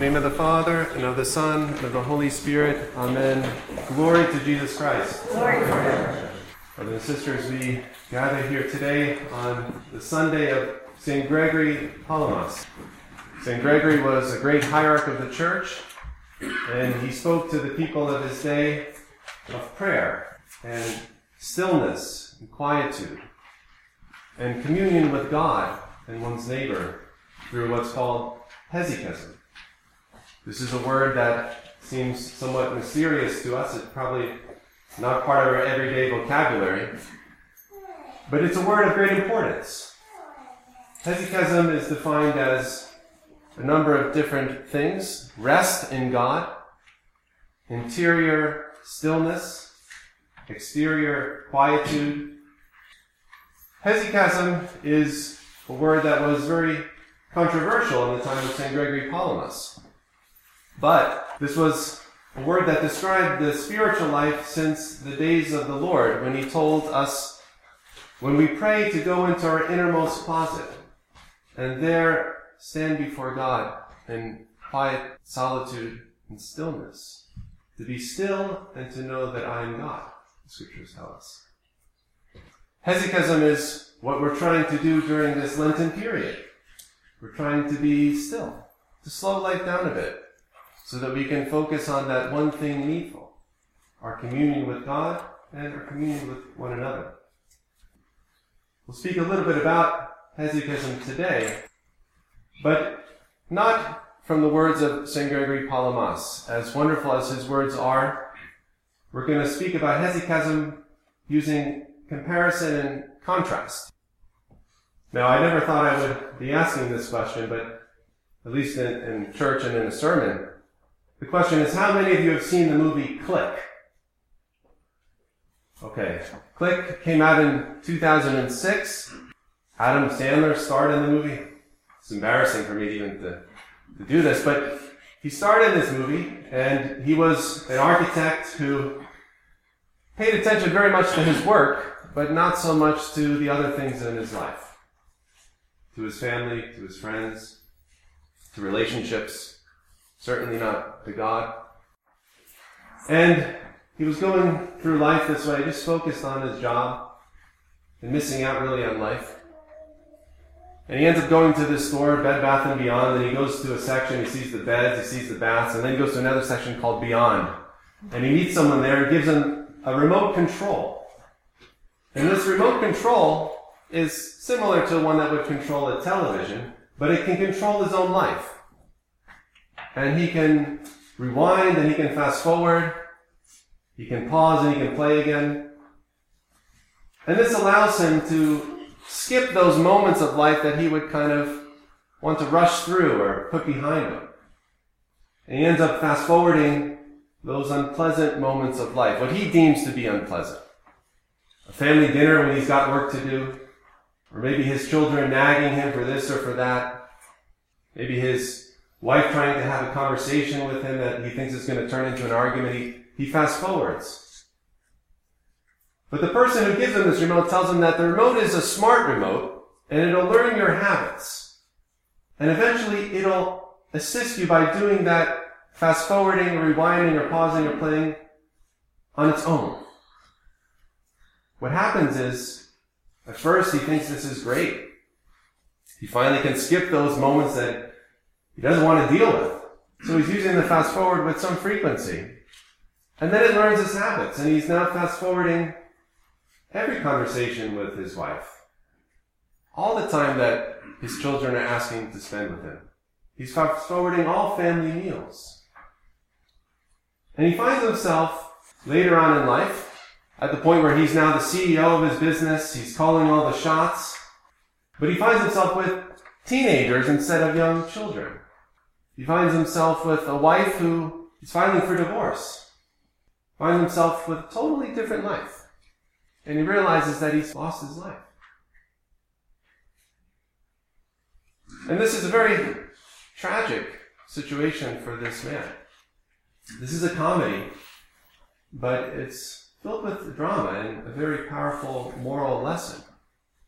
name of the Father, and of the Son, and of the Holy Spirit. Amen. Glory to Jesus Christ. Glory to God. Brothers and sisters, we gather here today on the Sunday of St. Gregory Palamas. St. Gregory was a great hierarch of the church, and he spoke to the people of his day of prayer and stillness and quietude and communion with God and one's neighbor through what's called hesychasm. This is a word that seems somewhat mysterious to us. It's probably not part of our everyday vocabulary, but it's a word of great importance. Hesychasm is defined as a number of different things: rest in God, interior stillness, exterior quietude. Hesychasm is a word that was very controversial in the time of St. Gregory Palamas. But this was a word that described the spiritual life since the days of the Lord, when he told us, when we pray, to go into our innermost closet and there stand before God in quiet solitude and stillness, to be still and to know that I am God, the scriptures tell us. Hesychasm is what we're trying to do during this Lenten period. We're trying to be still, to slow life down a bit, so that we can focus on that one thing needful, our communion with God and our communion with one another. We'll speak a little bit about hesychasm today, but not from the words of St. Gregory Palamas. As wonderful as his words are, we're going to speak about hesychasm using comparison and contrast. Now, I never thought I would be asking this question, but at least in church and in a sermon, the question is, how many of you have seen the movie Click? Okay, Click came out in 2006. Adam Sandler starred in the movie. It's embarrassing for me even to do this, but he starred in this movie, and he was an architect who paid attention very much to his work, but not so much to the other things in his life. To his family, to his friends, to relationships, certainly not to God. And he was going through life this way, just focused on his job and missing out really on life. And he ends up going to this store, Bed Bath & Beyond, and he goes to a section, he sees the beds, he sees the baths, and then he goes to another section called Beyond. And he meets someone there and gives him a remote control. And this remote control is similar to one that would control a television, but it can control his own life. And he can rewind and he can fast forward. He can pause and he can play again. And this allows him to skip those moments of life that he would kind of want to rush through or put behind him. And he ends up fast forwarding those unpleasant moments of life, what he deems to be unpleasant. A family dinner when he's got work to do, or maybe his children nagging him for this or for that. Maybe his wife trying to have a conversation with him that he thinks is going to turn into an argument. He fast forwards. But the person who gives him this remote tells him that the remote is a smart remote, and it'll learn your habits. And eventually it'll assist you by doing that fast forwarding or rewinding or pausing or playing on its own. What happens is, at first he thinks this is great. He finally can skip those moments that he doesn't want to deal with. So he's using the fast forward with some frequency. And then it learns his habits, and he's now fast forwarding every conversation with his wife. All the time that his children are asking to spend with him. He's fast forwarding all family meals. And he finds himself later on in life at the point where he's now the CEO of his business. He's calling all the shots. But he finds himself with teenagers instead of young children. He finds himself with a wife who is filing for divorce. Finds himself with a totally different life. And he realizes that he's lost his life. And this is a very tragic situation for this man. This is a comedy, but it's filled with drama and a very powerful moral lesson.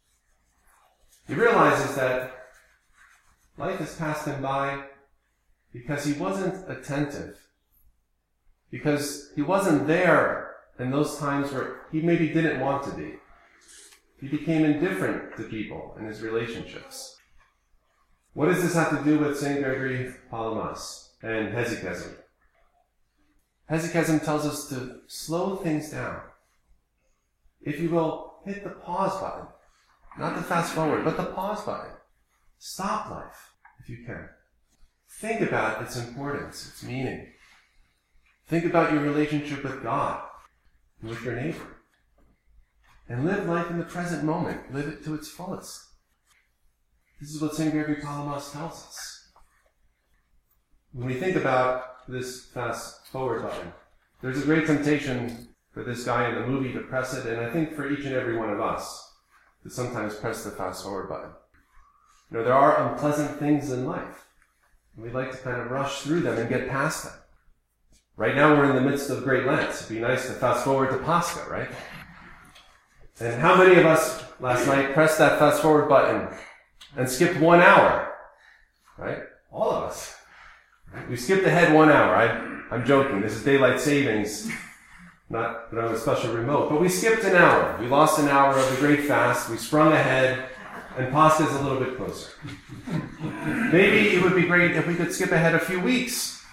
He realizes that life has passed him by because he wasn't attentive, because he wasn't there in those times where he maybe didn't want to be. He became indifferent to people and his relationships. What does this have to do with St. Gregory Palamas and hesychasm? Hesychasm tells us to slow things down. If you will, hit the pause button. Not the fast forward, but the pause button. Stop life, if you can. Think about its importance, its meaning. Think about your relationship with God and with your neighbor. And live life in the present moment. Live it to its fullest. This is what St. Gregory Palamas tells us. When we think about this fast forward button, there's a great temptation for this guy in the movie to press it, and I think for each and every one of us to sometimes press the fast forward button. You know, there are unpleasant things in life, and we like to kind of rush through them and get past them. Right now we're in the midst of Great Lent. It'd be nice to fast forward to Pascha, right? And how many of us last night pressed that fast forward button and skipped 1 hour? Right? All of us. Right? We skipped ahead 1 hour. I'm joking. This is daylight savings, not that I'm a special remote. But we skipped an hour. We lost an hour of the great fast. We sprung ahead, and Pascha is a little bit closer. Maybe it would be great if we could skip ahead a few weeks.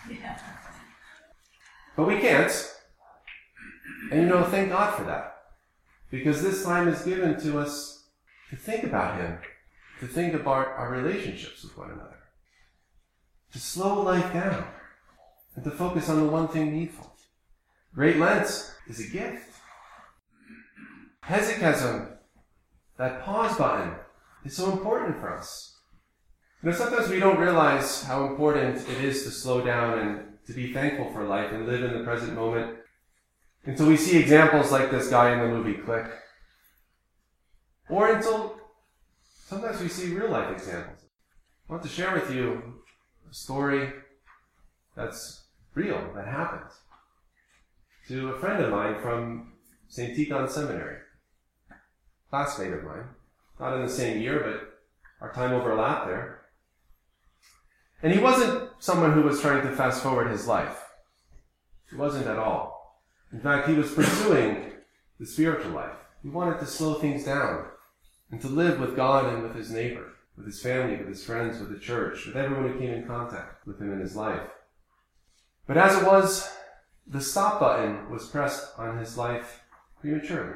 But we can't. And thank God for that. Because this time is given to us to think about Him, to think about our relationships with one another, to slow life down, and to focus on the one thing needful. Great Lent is a gift. Hesychasm, that pause button, is so important for us. Sometimes we don't realize how important it is to slow down and to be thankful for life and live in the present moment until we see examples like this guy in the movie Click. Or until sometimes we see real life examples. I want to share with you a story that's real, that happened to a friend of mine from St. Tikhon Seminary, classmate of mine, not in the same year, but our time overlapped there. And he wasn't someone who was trying to fast forward his life. He wasn't at all. In fact, he was pursuing the spiritual life. He wanted to slow things down and to live with God and with his neighbor, with his family, with his friends, with the church, with everyone who came in contact with him in his life. But as it was, the stop button was pressed on his life prematurely.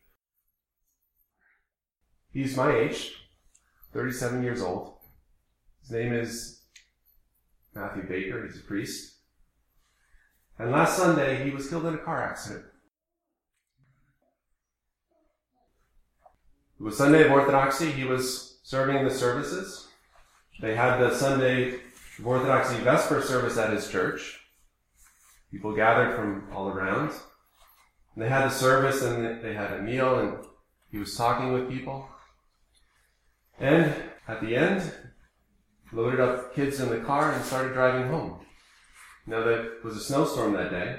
He's my age, 37 years old. His name is Matthew Baker. He's a priest. And last Sunday, he was killed in a car accident. It was Sunday of Orthodoxy. He was serving the services. They had the Sunday of Orthodoxy Vesper service at his church. People gathered from all around. And they had the service and they had a meal and he was talking with people. And at the end, loaded up kids in the car and started driving home. Now, there was a snowstorm that day,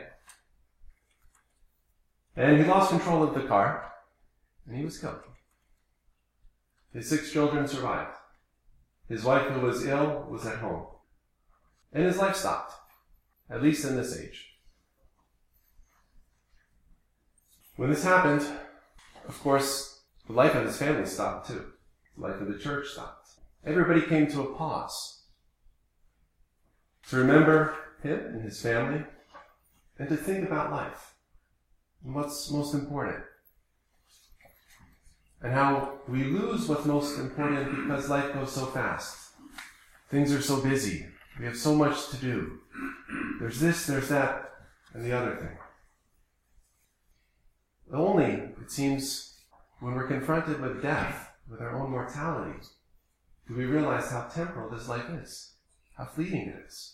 and he lost control of the car, and he was killed. His 6 children survived. His wife, who was ill, was at home. And his life stopped, at least in this age. When this happened, of course, the life of his family stopped too. The life of the church stopped. Everybody came to a pause to remember him and his family, and to think about life and what's most important. And how we lose what's most important because life goes so fast. Things are so busy. We have so much to do. There's this, there's that, and the other thing. Only, it seems, when we're confronted with death, with our own mortality, do we realize how temporal this life is, how fleeting it is.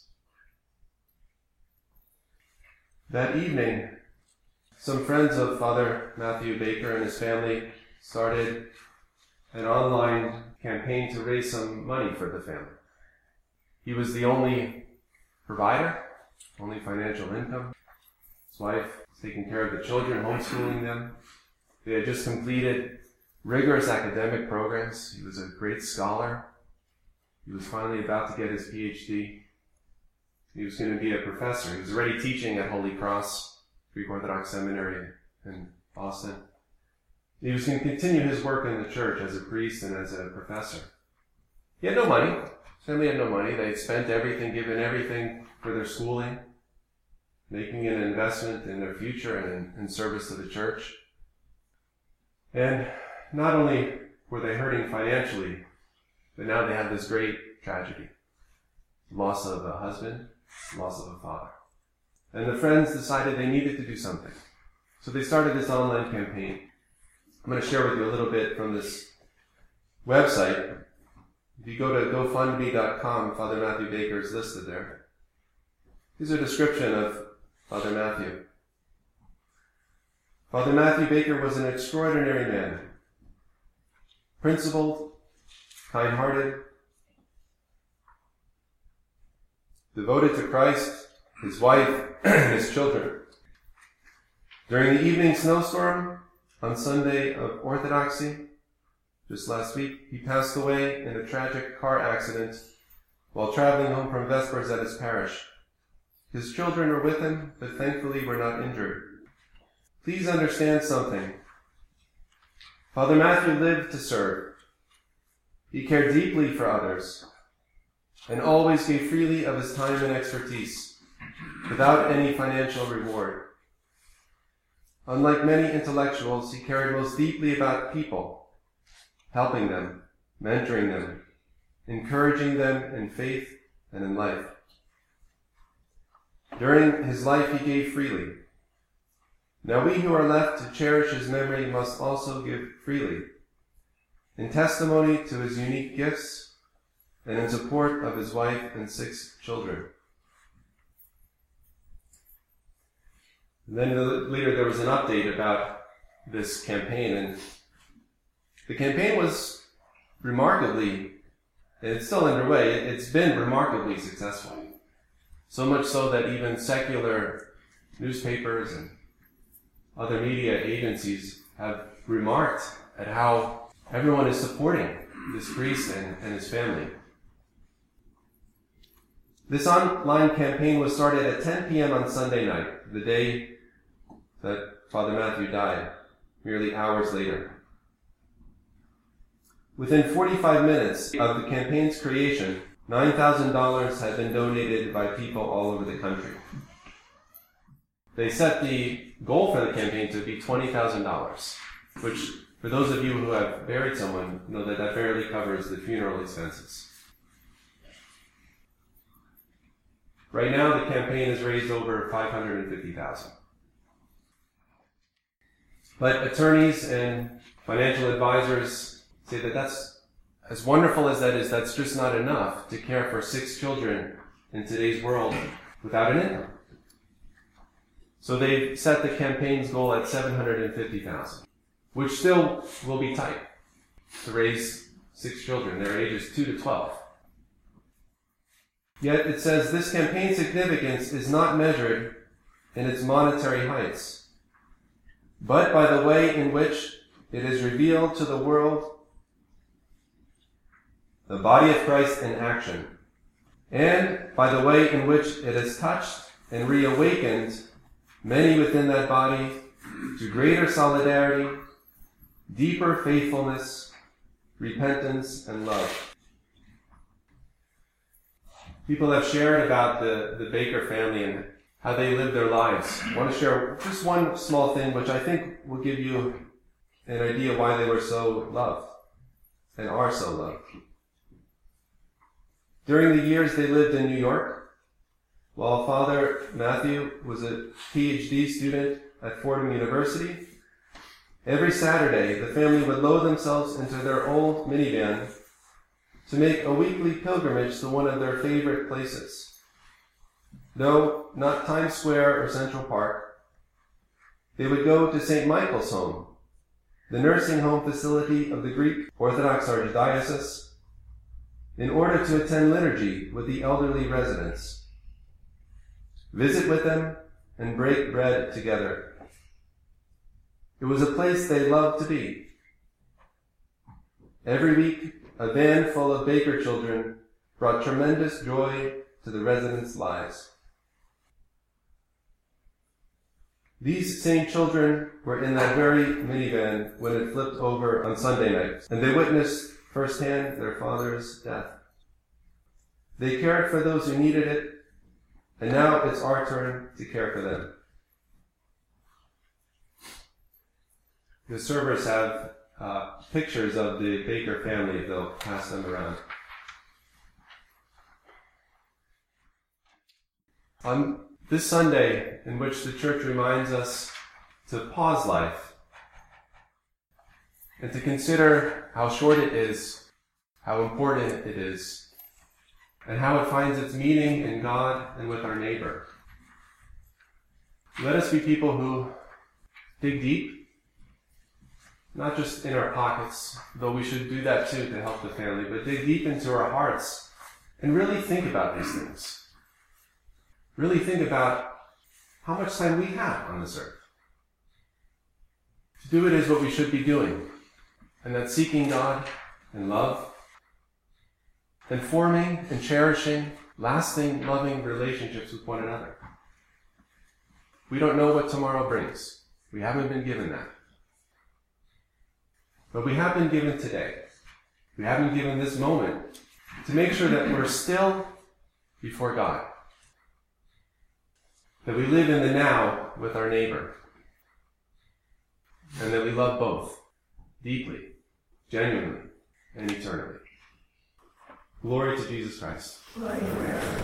That evening, some friends of Father Matthew Baker and his family started an online campaign to raise some money for the family. He was the only provider, only financial income. His wife was taking care of the children, homeschooling them. They had just completed rigorous academic programs. He was a great scholar. He was finally about to get his PhD. He was going to be a professor. He was already teaching at Holy Cross Greek Orthodox Seminary in Boston. He was going to continue his work in the church as a priest and as a professor. He had no money. His family had no money. They had spent everything, given everything for their schooling, making an investment in their future and in service to the church. And not only were they hurting financially, but now they had this great tragedy. Loss of a husband, loss of a father. And the friends decided they needed to do something. So they started this online campaign. I'm going to share with you a little bit from this website. If you go to GoFundMe.com, Father Matthew Baker is listed there. Here's a description of Father Matthew. Father Matthew Baker was an extraordinary man. Principled, kind-hearted, devoted to Christ, his wife, and his children. During the evening snowstorm on Sunday of Orthodoxy, just last week, he passed away in a tragic car accident while traveling home from Vespers at his parish. His children were with him, but thankfully were not injured. Please understand something. Father Matthew lived to serve. He cared deeply for others and always gave freely of his time and expertise without any financial reward. Unlike many intellectuals, he cared most deeply about people, helping them, mentoring them, encouraging them in faith and in life. During his life, he gave freely. Now we who are left to cherish his memory must also give freely, in testimony to his unique gifts and in support of his wife and 6 children. And then later there was an update about this campaign, and the campaign was remarkably, it's still underway, it's been remarkably successful. So much so that even secular newspapers and other media agencies have remarked at how everyone is supporting this priest and his family. This online campaign was started at 10 p.m. on Sunday night, the day that Father Matthew died, merely hours later. Within 45 minutes of the campaign's creation, $9,000 had been donated by people all over the country. They set the goal for the campaign to be $20,000, which, for those of you who have buried someone, know that that barely covers the funeral expenses. Right now, the campaign has raised over $550,000. But attorneys and financial advisors say that that's, as wonderful as that is, that's just not enough to care for 6 children in today's world without an income. So they've set the campaign's goal at $750,000, which still will be tight to raise 6 children. Their ages 2 to 12. Yet it says this campaign's significance is not measured in its monetary heights, but by the way in which it is revealed to the world the body of Christ in action, and by the way in which it has touched and reawakened many within that body to greater solidarity, deeper faithfulness, repentance, and love. People have shared about the Baker family and how they live their lives. I want to share just one small thing which I think will give you an idea why they were so loved and are so loved. During the years they lived in New York, while Father Matthew was a PhD student at Fordham University, every Saturday the family would load themselves into their old minivan to make a weekly pilgrimage to one of their favorite places. No, not Times Square or Central Park. They would go to St. Michael's Home, the nursing home facility of the Greek Orthodox Archdiocese, in order to attend liturgy with the elderly residents, visit with them, and break bread together. It was a place they loved to be. Every week, a van full of Baker children brought tremendous joy to the residents' lives. These same children were in that very minivan when it flipped over on Sunday night, and they witnessed firsthand their father's death. They cared for those who needed it, and now it's our turn to care for them. The servers have pictures of the Baker family. They'll pass them around. On this Sunday, in which the church reminds us to pause life and to consider how short it is, how important it is, and how it finds its meaning in God and with our neighbor. Let us be people who dig deep, not just in our pockets, though we should do that too to help the family, but dig deep into our hearts and really think about these things. Really think about how much time we have on this earth. To do it is what we should be doing, and that's seeking God and love, and forming and cherishing lasting, loving relationships with one another. We don't know what tomorrow brings. We haven't been given that. But we have been given today. We have been given this moment to make sure that we're still before God. That we live in the now with our neighbor. And that we love both, deeply, genuinely, and eternally. Glory to Jesus Christ.